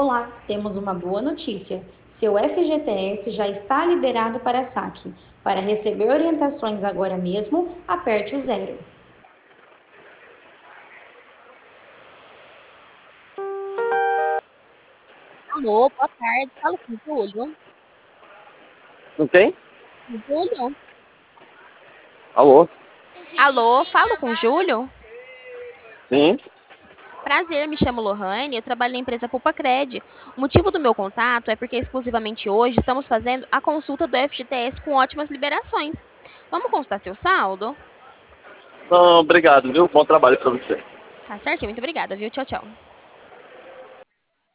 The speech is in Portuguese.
Olá, temos uma boa notícia. Seu FGTS já está liberado para saque. Para receber orientações agora mesmo, aperte o zero. Alô, boa tarde. Fala com o Júlio. Não tem? Júlio? Alô? Alô, falo com o Júlio? Sim? Prazer, me chamo Lohane, eu trabalho na empresa Pulpacred. O motivo do meu contato é porque exclusivamente hoje estamos fazendo a consulta do FGTS com ótimas liberações. Vamos consultar seu saldo? Não, obrigado, viu? Bom trabalho pra você. Tá certinho, muito obrigada, viu? Tchau, tchau.